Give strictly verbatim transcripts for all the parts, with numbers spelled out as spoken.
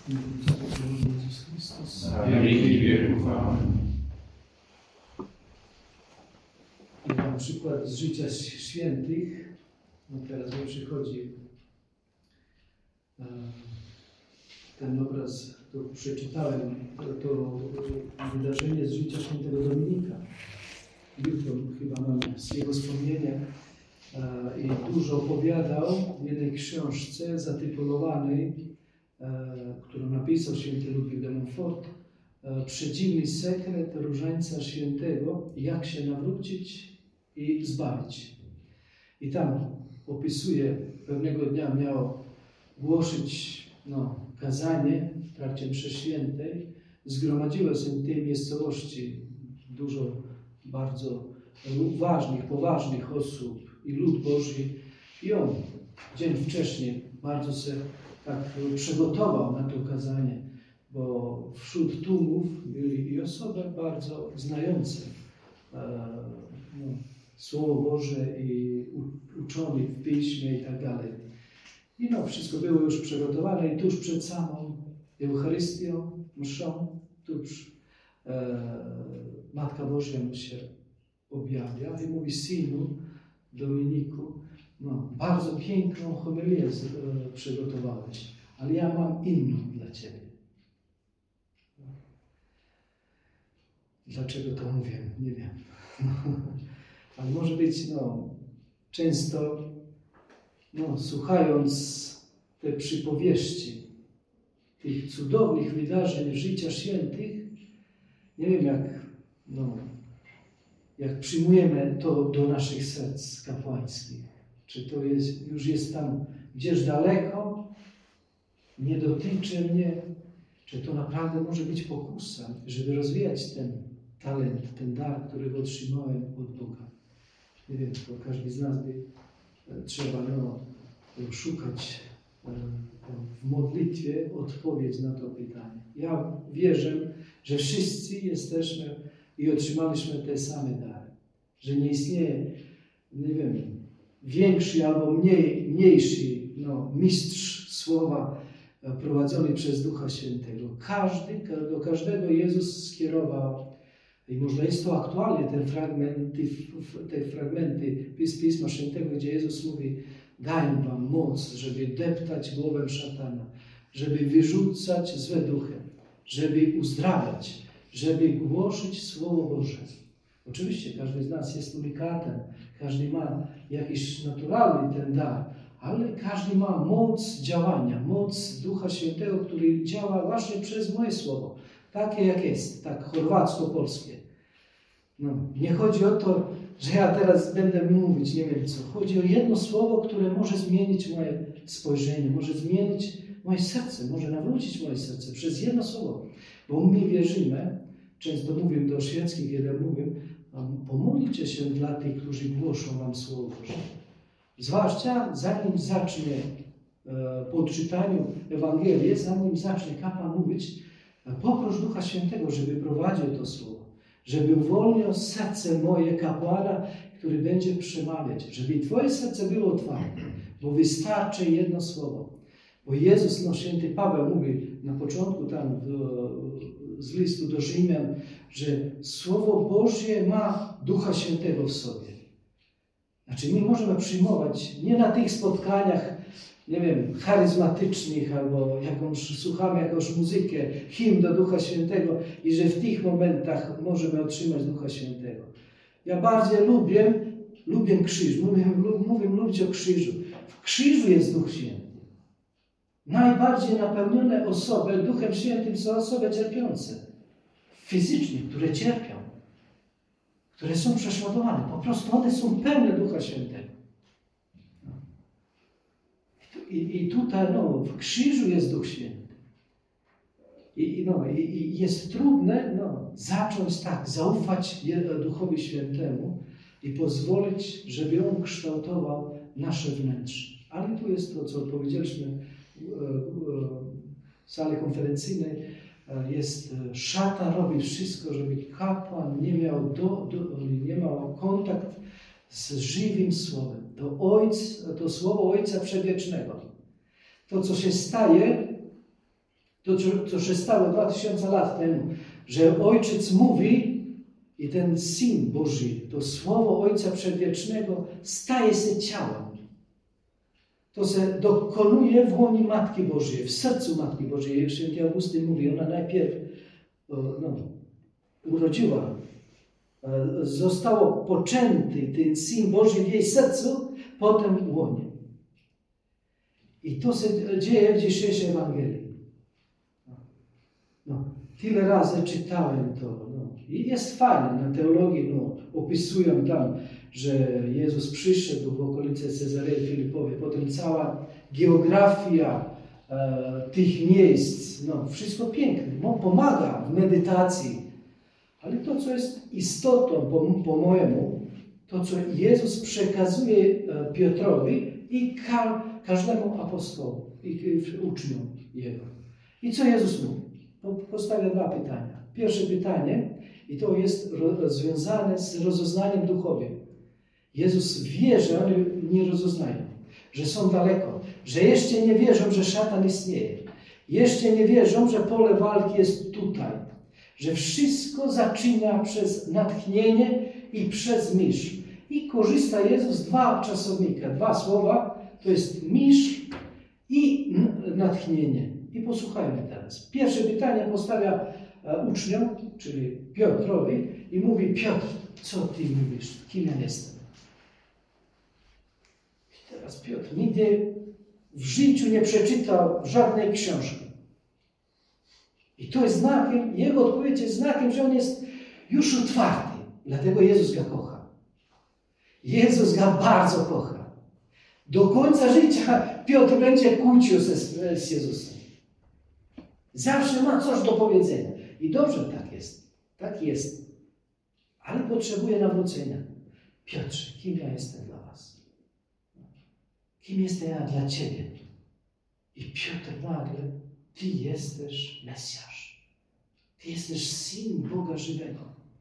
Jezus Chrystus. Na wieki wieków. Amen. Na przykład z życia świętych, no teraz mi przychodzi ten obraz, to przeczytałem, to, to wydarzenie z życia świętego Dominika. Jutro chyba mam z jego wspomnienia i dużo opowiadał w jednej książce zatytułowanej, którą napisał święty Ludwik de Montfort, Przedziwny sekret Różańca Świętego, jak się nawrócić i zbawić. I tam opisuje, pewnego dnia miał głosić no, kazanie w trakcie mszy świętej. Zgromadziło się w tej miejscowości dużo bardzo ważnych, poważnych osób i lud Boży. I on dzień wcześniej bardzo się tak przygotował na to kazanie, bo wśród tłumów byli i osoby bardzo znające e, no, Słowo Boże i uczone w Piśmie i tak dalej. I no, wszystko było już przygotowane i tuż przed samą Eucharystią, mszą, tuż e, Matka Boża mu się objawia i mówi: synu Dominiku, no, bardzo piękną homilię e, przygotowałeś, ale ja mam inną dla Ciebie. Dlaczego to mówię? Nie wiem. Ale może być, no, często, no, słuchając te przypowieści, tych cudownych wydarzeń życia świętych, nie wiem, jak, no, jak przyjmujemy to do naszych serc kapłańskich. Czy to jest, już jest tam gdzieś daleko, nie dotyczy mnie, czy to naprawdę może być pokusa, żeby rozwijać ten talent, ten dar, którego otrzymałem od Boga. Nie wiem, to każdy z nas by trzeba no, szukać w modlitwie odpowiedź na to pytanie. Ja wierzę, że wszyscy jesteśmy i otrzymaliśmy te same dary. Że nie istnieje, nie wiem, większy albo mniej, mniejszy no, mistrz słowa prowadzony przez Ducha Świętego. Każdy, do każdego Jezus skierował, i można jest to aktualnie, ten fragmenty, te fragmenty z Pisma Świętego, gdzie Jezus mówi: daj wam moc, żeby deptać głowę szatana, żeby wyrzucać złe duchy, żeby uzdrawiać, żeby głosić Słowo Boże. Oczywiście każdy z nas jest unikatem, każdy ma jakiś naturalny ten dar, ale każdy ma moc działania, moc Ducha Świętego, który działa właśnie przez moje słowo. Takie jak jest, tak chorwacko-polskie. No, nie chodzi o to, że ja teraz będę mówić, nie wiem co. Chodzi o jedno słowo, które może zmienić moje spojrzenie, może zmienić moje serce, może nawrócić moje serce przez jedno słowo. Bo my wierzymy, często mówię do świeckich, kiedy mówię, pomódlcie się dla tych, którzy głoszą wam Słowo Boże. Zwłaszcza zanim zacznie po czytaniu Ewangelii, zanim zacznie kapłan mówić, poproś Ducha Świętego, żeby prowadził to Słowo, żeby uwolnił serce moje kapłana, który będzie przemawiać, żeby Twoje serce było otwarte, bo wystarczy jedno słowo. Bo Jezus, no święty Paweł mówi na początku tam do, z listu do Rzymian, że Słowo Boże ma Ducha Świętego w sobie. Znaczy my możemy przyjmować nie na tych spotkaniach, nie wiem, charyzmatycznych, albo jakąś, słuchamy jakąś muzykę, hymn do Ducha Świętego i że w tych momentach możemy otrzymać Ducha Świętego. Ja bardziej lubię, lubię krzyż, mówię, mówię lubić o krzyżu. W krzyżu jest Duch Święty. Najbardziej napełnione osoby Duchem Świętym są osoby cierpiące, fizycznie, które cierpią, które są prześladowane. Po prostu one są pełne Ducha Świętego. I, i tutaj no, w krzyżu jest Duch Święty. I, no, i, i jest trudne no, zacząć tak, zaufać Duchowi Świętemu i pozwolić, żeby On kształtował nasze wnętrze. Ale tu jest to, co powiedzieliśmy w sali konferencyjnej. Jest, szatan robi wszystko, żeby kapłan nie miał, do, do, nie miał kontakt z żywym Słowem. To, ojc, to Słowo Ojca Przedwiecznego. To, co się staje, To, co, co się stało dwa tysiące lat temu, że Ojciec mówi i ten Syn Boży, to Słowo Ojca Przedwiecznego staje się ciałem. To się dokonuje w łonie Matki Bożej, w sercu Matki Bożej. Święty Augustyn mówi, ona najpierw no, urodziła, zostało poczęty ten Syn Boży w jej sercu, potem w łonie. I to się dzieje w dzisiejszej Ewangelii. No, tyle razy czytałem to. No. I jest fajne, na teologii no, opisują tam, że Jezus przyszedł w okolice Cezarei Filipowej, potem cała geografia e, tych miejsc, no, wszystko piękne, no, pomaga w medytacji. Ale to, co jest istotą po, po mojemu, to, co Jezus przekazuje Piotrowi i ka, każdemu apostołowi, i uczniom Jego. I co Jezus mówi? Postawia dwa pytania. Pierwsze pytanie, i to jest związane z rozeznaniem duchowym. Jezus wie, że oni nie rozeznają, że są daleko, że jeszcze nie wierzą, że szatan istnieje. Jeszcze nie wierzą, że pole walki jest tutaj. Że wszystko zaczyna przez natchnienie i przez myśl. I korzysta Jezus z dwa czasownika, dwa słowa, to jest myśl i natchnienie. I posłuchajmy teraz. Pierwsze pytanie postawia uczniom, czyli Piotrowi, i mówi: Piotr, co ty mówisz? Kim ja jestem? I teraz Piotr nigdy w życiu nie przeczytał żadnej książki. I to jest znakiem, jego odpowiedź jest znakiem, że on jest już otwarty. Dlatego Jezus go kocha. Jezus go bardzo kocha. Do końca życia Piotr będzie kłócił się z, z Jezusem. Zawsze ma coś do powiedzenia. I dobrze tak jest. Tak jest. Ale potrzebuje nawrócenia. Piotrze, kim ja jestem dla was? Kim jestem ja dla ciebie? I Piotr nagle: ty jesteś Mesjasz. Ty jesteś Syn Boga żywego.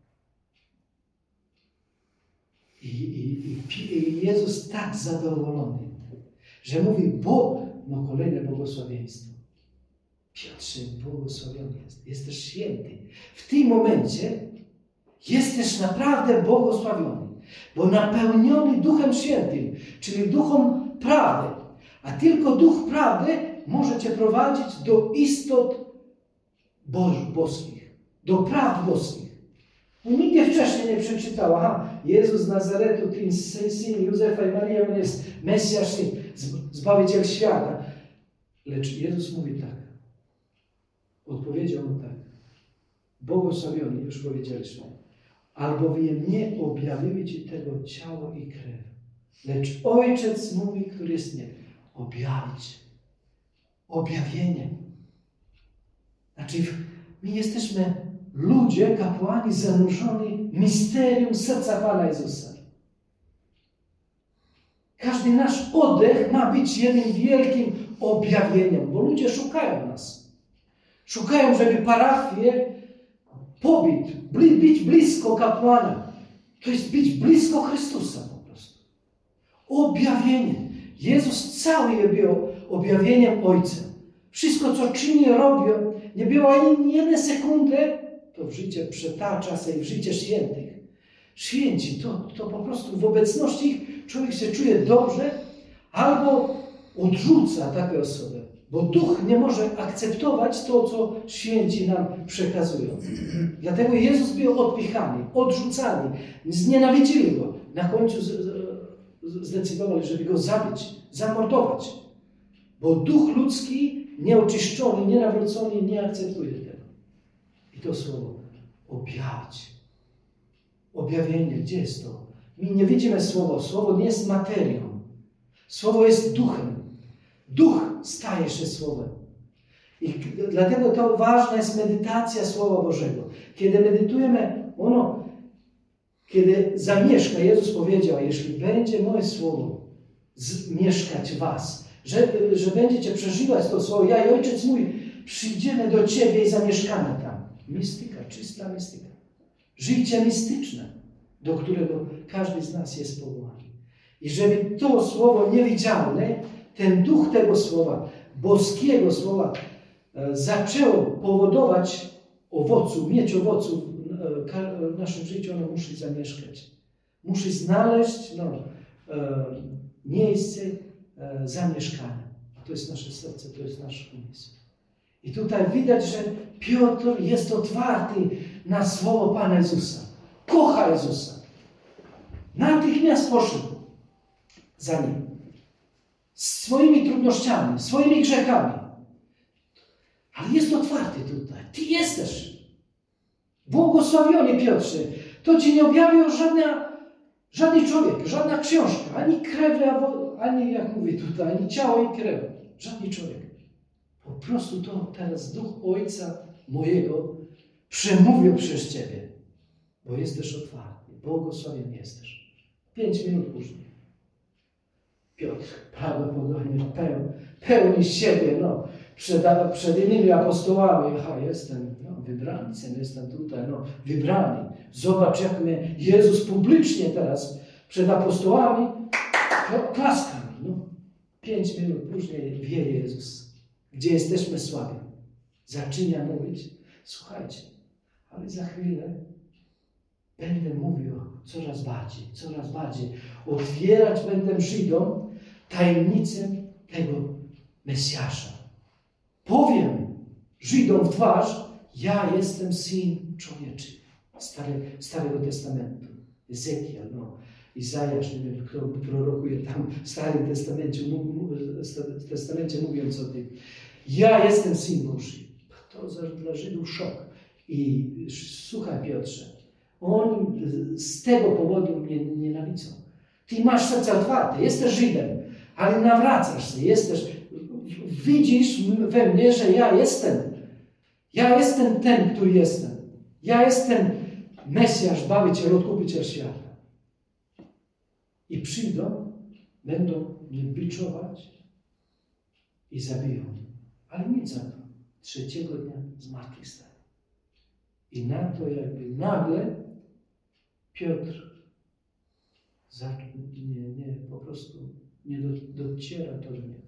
I, i, i, i Jezus tak zadowolony, że mówi: bo, no kolejne błogosławieństwo. Piotrze, błogosławiony jest. Jesteś święty. W tym momencie jesteś naprawdę błogosławiony, bo napełniony Duchem Świętym, czyli Duchem prawdy. A tylko Duch prawdy może cię prowadzić do istot Boż, boskich, do prawd boskich. No, nigdy wcześniej nie przeczytał: aha, Jezus z Nazaretu, ten syn Józefa i Marii, on jest Mesjasz, Zbawiciel świata. Lecz Jezus mówi tak. Odpowiedział mu tak: błogosławiony, już powiedzieliśmy, albowiem nie objawiły ci tego ciało i krew, lecz Ojciec mówi, który jest w niebie. Objawić. Objawienie. Znaczy, my jesteśmy ludzie, kapłani zanurzeni w misterium serca Pana Jezusa. Każdy nasz oddech ma być jednym wielkim objawieniem, bo ludzie szukają nas. Szukają, żeby parafię pobyt, być blisko kapłana. To jest być blisko Chrystusa po prostu. Objawienie. Jezus cały był objawieniem Ojca. Wszystko, co czyni, robi, nie było ani jednej sekundy, to w życie przetacza się w życie świętych. Święci, to, to po prostu w obecności ich człowiek się czuje dobrze, albo odrzuca taką osobę, bo duch nie może akceptować to, co święci nam przekazują. Dlatego Jezus był odpychany, odrzucany, znienawidzili go. Na końcu zdecydowali, żeby go zabić, zamordować. Bo duch ludzki, nieoczyszczony, nienawrócony, nie akceptuje tego. I to słowo objawić. Objawienie, gdzie jest to? My nie widzimy słowa. Słowo nie jest materią. Słowo jest duchem. Duch staje się słowem. I dlatego to ważna jest medytacja Słowa Bożego. Kiedy medytujemy, ono, kiedy zamieszka, Jezus powiedział: jeśli będzie moje słowo mieszkać w was, że, że będziecie przeżywać to słowo, ja i Ojciec mój przyjdziemy do ciebie i zamieszkamy tam. Mistyka, czysta mistyka. Życie mistyczne, do którego każdy z nas jest powołany. I żeby to słowo niewidzialne, ten duch tego słowa, boskiego słowa, zaczęło powodować owocu, mieć owoców w naszym życiu, ono musi zamieszkać. Musi znaleźć no, miejsce zamieszkania. A to jest nasze serce, to jest nasz umysł. I tutaj widać, że Piotr jest otwarty na słowo Pana Jezusa. Kocha Jezusa. Natychmiast poszedł za Nim. Z swoimi trudnościami, swoimi grzechami. Ale jest otwarty tutaj. Ty jesteś. Błogosławiony Piotrze. To Ci nie objawił żadna, żaden człowiek, żadna książka. Ani krew, ani jak mówię tutaj, ani ciało i krew. Żaden człowiek. Po prostu to teraz Duch Ojca mojego przemówił przez Ciebie. Bo jesteś otwarty. Błogosławiony jesteś. Pięć minut później. Piotr prawdopodobnie peł, pełni siebie, no, przed, przed innymi apostołami. Aha, jestem no, wybrańcem, jestem tutaj, no, wybrany. Zobacz, jak mnie Jezus publicznie teraz przed apostołami klaska mi. No. Pięć minut później wie Jezus, gdzie jesteśmy słabi. Zaczyna mówić, słuchajcie, ale za chwilę będę mówił coraz bardziej, coraz bardziej. Otwierać będę Żydom tajemnicę tego Mesjasza. Powiem Żydom w twarz, ja jestem Syn Człowieczy. Stary, Starego Testamentu. Ezekiel, no. Izajasz, nie wiem, kto prorokuje tam w Starym Testamencie, w Testamencie mówiąc o tym. Ja jestem Syn Boży. To dla Żydów szok. I słuchaj, Piotrze, oni z tego powodu mnie nienawidzą. Ty masz serce otwarte, jesteś Żydem, ale nawracasz się, jesteś, widzisz we mnie, że ja jestem. Ja jestem ten, który jestem. Ja jestem Mesjasz, Bawiciel, Odkupiciel świata. I przyjdą, będą mnie biczować i zabiją. Ale nic za to. Trzeciego dnia zmartwychwstaje. I na to jakby nagle Piotr nie, nie, po prostu nie do, dociera to do niego.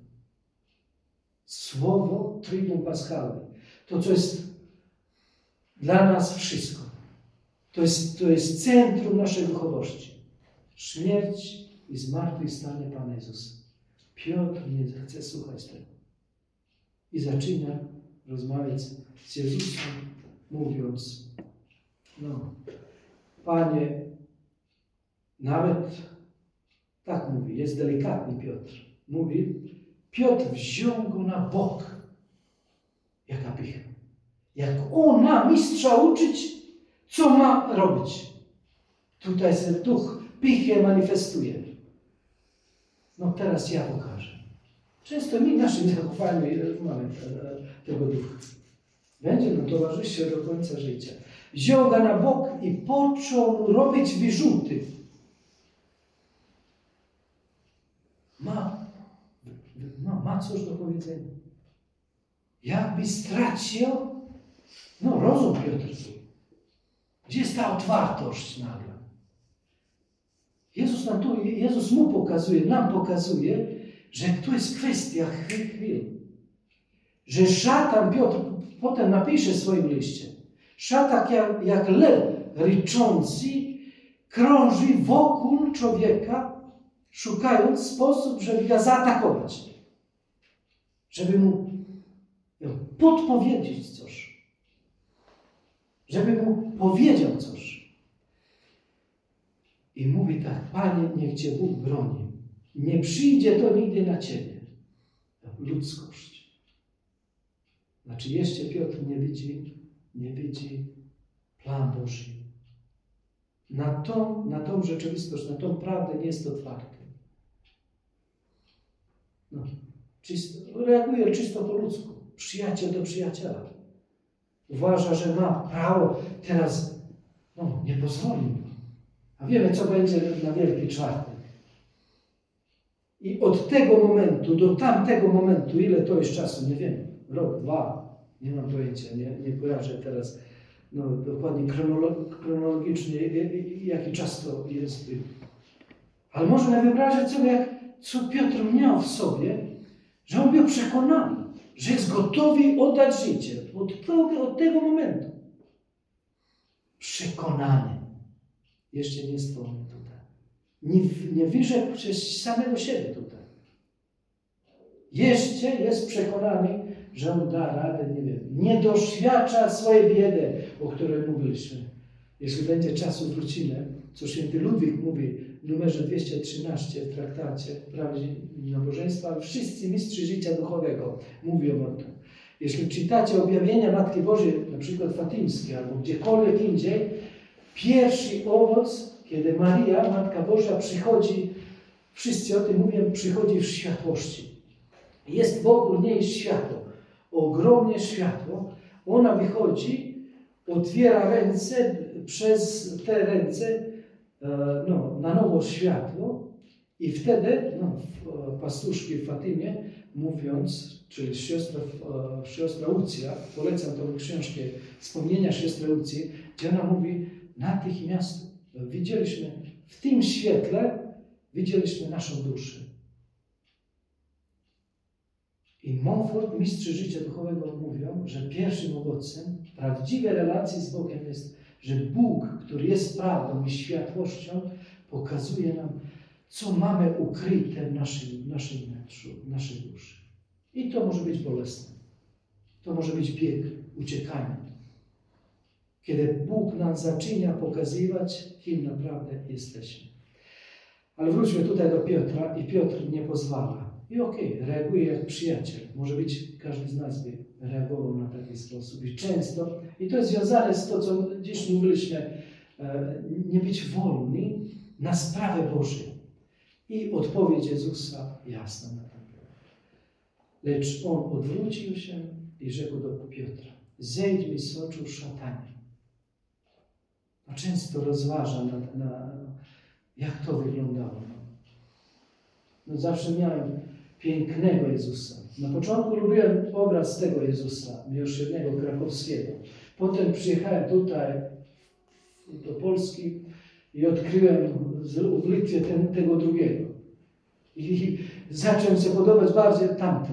Słowo Triduum Paschalne. To, co jest dla nas wszystko. To jest, to jest centrum naszej duchowości. Śmierć i zmartwychwstanie Pana Jezusa. Piotr nie chce słuchać tego. I zaczyna rozmawiać z Jezusem, mówiąc, no, Panie, nawet tak mówi, jest delikatny Piotr. Mówi, Piotr wziął go na bok. Jaka pycha. Jak on ma mistrza uczyć, co ma robić. Tutaj się duch pychy manifestuje. No teraz ja pokażę. Często my w naszym zachowaniu mamy tego ducha. Będzie nam towarzyszył do końca życia. Wziął go na bok i począł robić wyrzuty. Ma, no, ma coś do powiedzenia. Jakby stracił no, rozum Piotr. Gdzie jest ta otwartość nagle? Jezus nam tu, Jezus mu pokazuje, nam pokazuje, że to jest kwestia chwil. Że szatan, Piotr potem napisze w swoim liście, szatan jak, jak lew ryczący krąży wokół człowieka, szukając sposób, żeby go zaatakować. Żeby mu podpowiedzieć coś. Żeby mu powiedział coś. I mówi tak, Panie, niech Cię Bóg broni. Nie przyjdzie to nigdy na Ciebie. Ludzkość. Znaczy jeszcze Piotr nie widzi, nie widzi plan Boży. Na tą, na tą rzeczywistość, na tą prawdę nie jest otwarty. No, czysto, reaguje czysto po ludzku. Przyjaciel do przyjaciela. Uważa, że ma prawo teraz, no, nie pozwoli mu. A wiemy, co będzie na Wielki Czwartek. I od tego momentu do tamtego momentu, ile to jest czasu, nie wiem, rok, dwa, nie mam pojęcia, nie, nie kojarzę teraz no, dokładnie chronolo- chronologicznie, jaki czas to jest. Ale można wyobrazić sobie, jak, co Piotr miał w sobie, że on był przekonany, że jest gotowy oddać życie od tego, od tego momentu. Przekonany. Jeszcze nie jest pełny tutaj. Nie, nie wyrzekł przez samego siebie tutaj. Jeszcze jest przekonany, że on da radę, nie wiem, nie doświadcza swojej biedy, o której mówiliśmy. Jeśli będzie czasu, wrócimy, co święty Ludwik mówi w numerze dwieście trzynaście w traktacie Prawa nabożeństwa, ale wszyscy mistrzy życia duchowego mówią o tym. Jeśli czytacie objawienia Matki Bożej, na przykład fatimskie, albo gdziekolwiek indziej, pierwszy owoc, kiedy Maria, Matka Boża, przychodzi, wszyscy o tym mówią, przychodzi w światłości. Jest wokół niej światło, ogromne światło. Ona wychodzi, otwiera ręce, przez te ręce no, na nowo światło i wtedy no, pastuszki w Fatimie mówiąc, czyli siostra, siostra Lucja, polecam tą książkę Wspomnienia siostry Lucji, gdzie ona mówi natychmiast widzieliśmy w tym świetle widzieliśmy naszą duszę. I Montfort, mistrzy życia duchowego mówią, że pierwszym owocem prawdziwej relacji z Bogiem jest, że Bóg, który jest prawdą i światłością, pokazuje nam, co mamy ukryte w naszym, w naszym wnętrzu, w naszej duszy. I to może być bolesne. To może być bieg, uciekanie. Kiedy Bóg nam zaczyna pokazywać, kim naprawdę jesteśmy. Ale wróćmy tutaj do Piotra i Piotr nie pozwala. I okej, okay, reaguje jak przyjaciel. Może być, każdy z nas by reagował na taki sposób. I często, i to jest związane z to, co dziś mówiliśmy, nie być wolny na sprawę Bożą. I odpowiedź Jezusa jasna na ten temat. Lecz on odwrócił się i rzekł do Piotra: zejdź mi z oczu, szatanie. No, często rozważam, na, na, jak to wyglądało. No, zawsze miałem pięknego Jezusa. Na początku lubiłem obraz tego Jezusa, miłosiernego, krakowskiego. Potem przyjechałem tutaj do Polski i odkryłem w Litwie ten, tego drugiego. I zacząłem się podobać bardziej tamtym.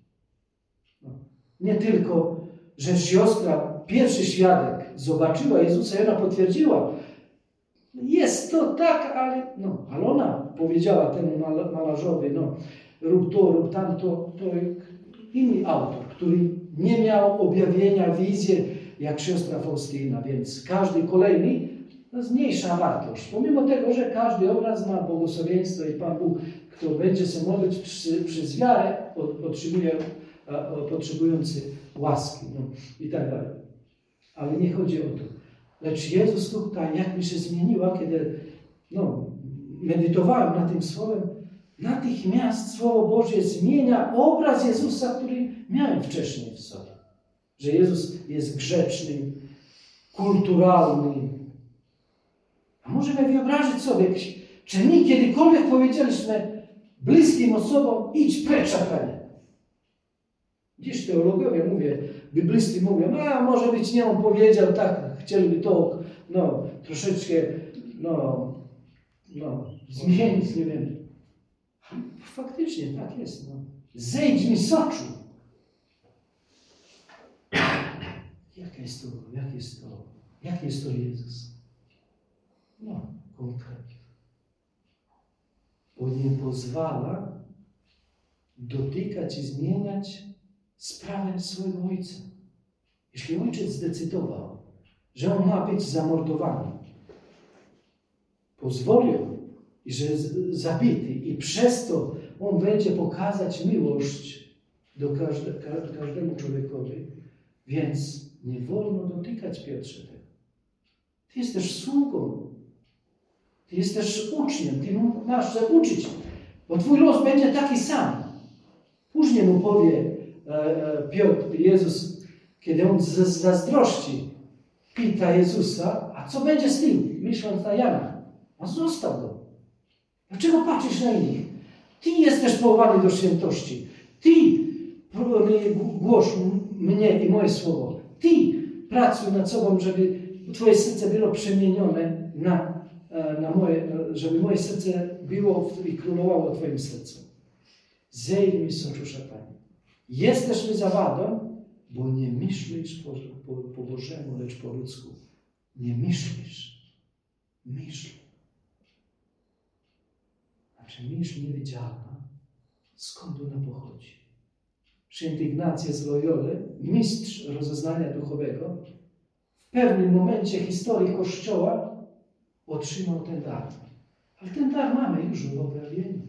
No. Nie tylko, że siostra, pierwszy świadek, zobaczyła Jezusa i ona potwierdziła. Jest to tak, ale, no, ale ona powiedziała temu malarzowi, no, rób to, rób tamto, to inny autor, który nie miał objawienia, wizji, jak siostra Faustyna, więc każdy kolejny to zmniejsza wartość. Pomimo tego, że każdy obraz ma błogosławieństwo i Pan Bóg, kto będzie się modlić przy, przez wiarę, otrzymuje potrzebujący łaski, no, i tak dalej. Ale nie chodzi o to. Lecz Jezus tutaj, jak mi się zmieniła, kiedy no, medytowałem nad tym słowem, natychmiast Słowo Boże zmienia obraz Jezusa, który miałem wcześniej w sobie. Że Jezus jest grzeczny, kulturalny. A możemy wyobrazić sobie, czy my kiedykolwiek powiedzieliśmy bliskim osobom, idź precz, szatanie. Dziś teologowie, mówię, biblisty mówią, a może być nie on powiedział, tak, chcieliby to no, troszeczkę no, no, zmienić, nie wiem. Faktycznie tak jest. No. Zejdź mi z oczu. Jak jest to? Jak jest to? Jak jest to Jezus? No, konkretnie. Bo nie pozwala dotykać i zmieniać sprawę swojego Ojca. Jeśli Ojciec zdecydował, że on ma być zamordowany, pozwolił, i że jest zabity i przez to on będzie pokazać miłość do każde, każdemu człowiekowi, więc nie wolno dotykać Piotrze tego. Ty jesteś sługą. Ty jesteś uczniem. Ty masz się uczyć, bo twój los będzie taki sam. Później mu powie e, Piotr, Jezus, kiedy on z zazdrości pyta Jezusa, a co będzie z tym? Myśląc na Jana. A zostaw go. Dlaczego patrzysz na innych? Ty jesteś powołany do świętości. Ty głoś mnie i moje słowo. Ty pracuj nad sobą, żeby twoje serce było przemienione na, na moje, żeby moje serce było i królowało w twoim sercu. Zejdź mi z oczu, szatanie. Jesteśmy zawadą, bo nie myślisz po, po, po Bożemu, lecz po ludzku. Nie myślisz. Myśl. Znaczy myśl niewidzialna, skąd ona pochodzi. Święty Ignacy z Loyoli, mistrz rozeznania duchowego, w pewnym momencie historii Kościoła otrzymał ten dar. Ale ten dar mamy już w objawieniu.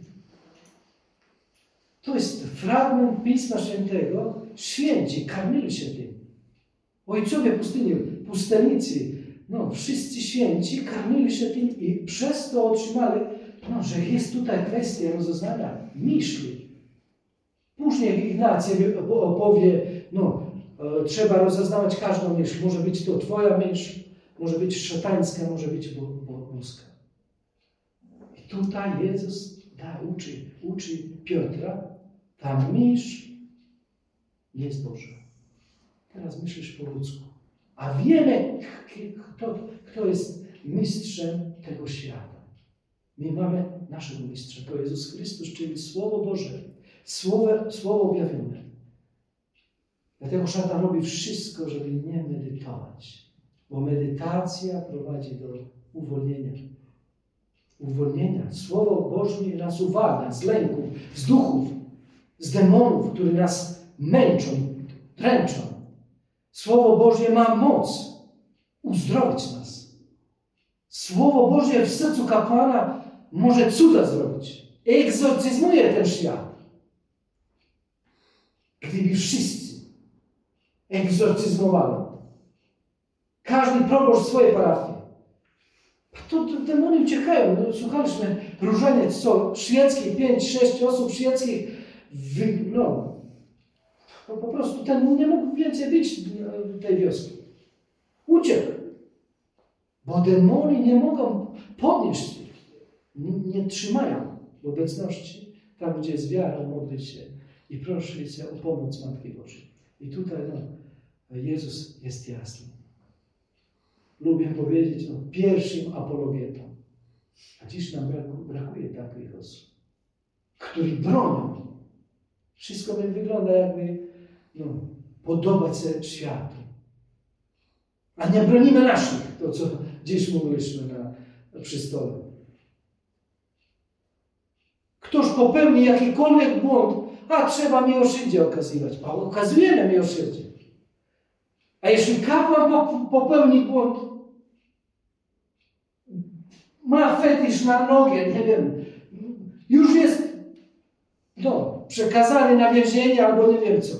To jest fragment Pisma Świętego. Święci karmili się tym. Ojcowie pustyni, pustelnicy, no wszyscy święci karmili się tym i przez to otrzymali, no, że jest tutaj kwestia rozeznania myśli. Później Ignacy opowie, no, e, trzeba rozeznawać każdą myśl. Może być to twoja myśl, może być szatańska, może być bo, bo, boska. I tutaj Jezus da, uczy, uczy Piotra, ta myśl jest Boża. Teraz myślisz po ludzku. A wiemy, kto, kto jest mistrzem tego świata. My mamy naszego mistrza, to Jezus Chrystus, czyli Słowo Boże. Słowo, Słowo objawione. Dlatego szatan robi wszystko, żeby nie medytować. Bo medytacja prowadzi do uwolnienia. Uwolnienia. Słowo Boże nas uwalnia z lęków, z duchów, z demonów, które nas męczą, dręczą. Słowo Boże ma moc uzdrowić nas. Słowo Boże w sercu kapłana może cuda zrobić. Egzorcyzmuje ten świat. Gdyby wszyscy egzorcyzmowali, każdy proboszcz w swojej parafii, to, to demony uciekają. No, słuchaliśmy różaniec, co szwedzkich, pięć, sześć osób szwedzkich, wy, no, po, po prostu ten nie mógł więcej być w tej wioski. Uciekł. Bo demony nie mogą podnieść, nie, nie trzymają w obecności. Tam, gdzie jest wiara, modli się i prosi się o pomoc Matki Bożej. I tutaj no, Jezus jest jasny. Lubię powiedzieć, no, pierwszym apologetą. A dziś nam braku, brakuje takich osób, którzy bronią. Wszystko wygląda jakby no, podobać się światu. A nie bronimy naszych, to co dziś mówiliśmy na, przy stole. Ktoś popełni jakikolwiek błąd, a trzeba miłosierdzie okazywać. A okazujemy miłosierdzie. A jeśli kapłan popełni błąd, ma fetysz na nogę, nie wiem, już jest no, przekazany na więzienie albo nie wiem co.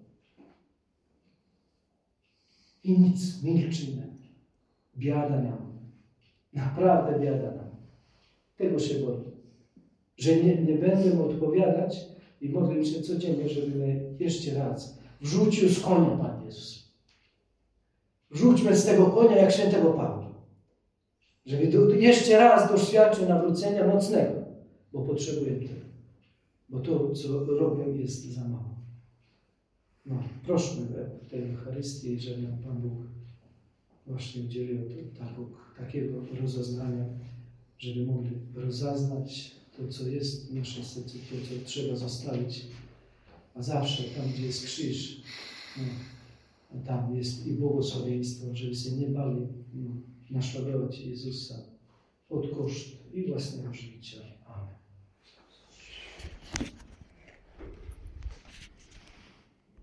I nic, milczymy. Biada nam. Naprawdę biada nam. Tego się boję. Że nie, nie będę odpowiadać i modlę się codziennie, żeby jeszcze raz wrzucił z konia Pan Jezus. Wrzućmy z tego konia jak świętego Pawła. Żeby do, jeszcze raz doświadczył nawrócenia mocnego, bo potrzebujemy tego. Bo to, co robią, jest za mało. No, prośmy w tej Eucharystii, żeby nam Pan Bóg właśnie udzielił takiego, takiego rozeznania, żeby mogli rozeznać to, co jest w naszym sercu, to, co trzeba zostawić. A zawsze tam, gdzie jest krzyż, no, tam jest i błogosławieństwo, żeby się nie bali no, naśladować Jezusa od kosztu i własnego życia.